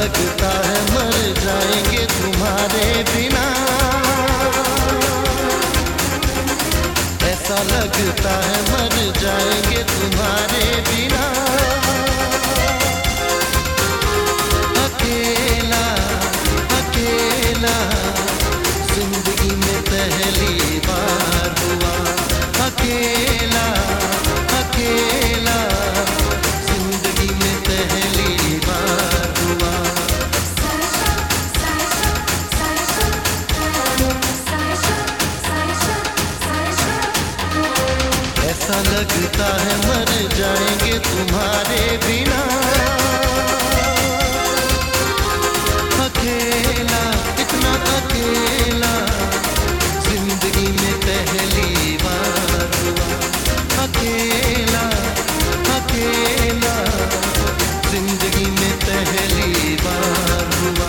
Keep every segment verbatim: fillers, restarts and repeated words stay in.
लगता है मर जाएंगे तुम्हारे बिना, ऐसा लगता है मर जाएंगे तुम्हारे बिना। अकेला अकेला जिंदगी में पहली बार हुआ, अकेला अकेला जिंदगी में पहली बार हुआ। ऐसा लगता है मर जाएंगे तुम्हारे बिना। अकेला इतना अकेला जिंदगी में पहली बार हुआ, अकेला अकेला जिंदगी में पहली बार हुआ।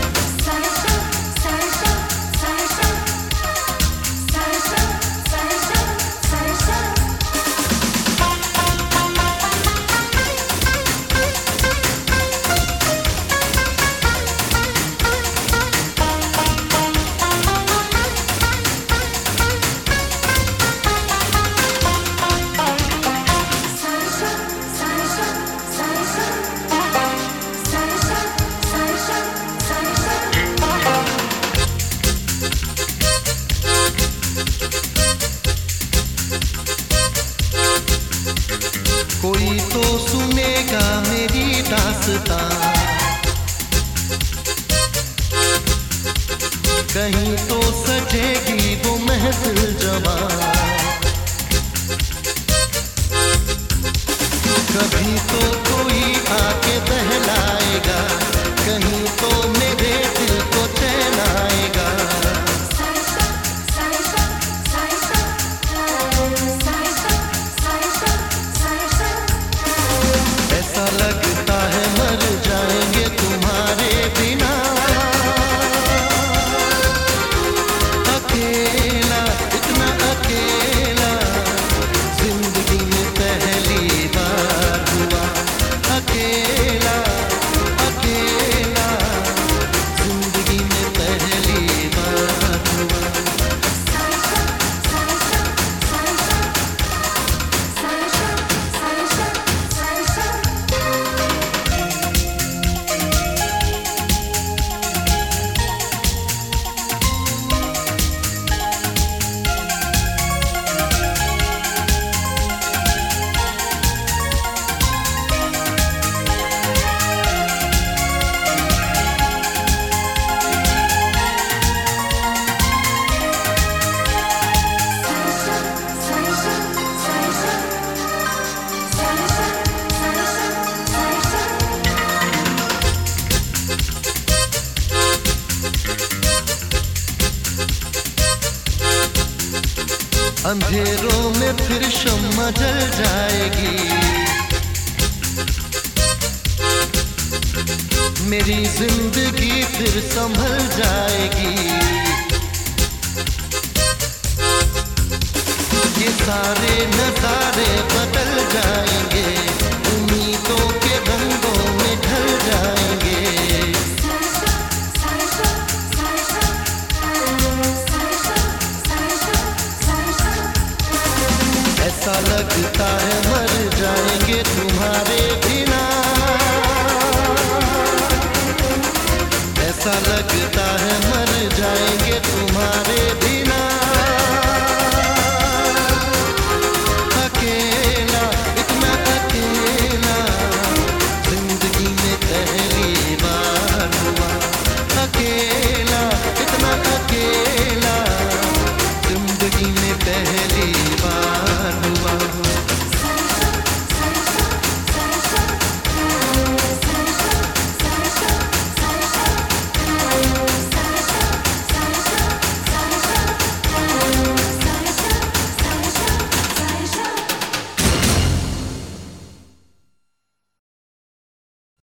कोई तो सुनेगा मेरी दास्तां, कहीं तो सजेगी वो महफिल जवां। कभी तो कोई आके बहलाएगा, कहीं तो मेरे दिल को चैन आएगा। ऐसा लगता है मर जाएंगे तुम्हारे बिना। अकेला इतना अकेला जिंदगी में पहली बार हुआ, अकेला अकेला जिंदगी में पहली बार हुआ। अंधेरों में फिर शम्मा जल जाएगी, मेरी जिंदगी फिर संभल जाएगी। ये सारे नजारे बदल जाएंगे, उम्मीदों के रंगों में ढल जाएंगे। ऐसा लगता है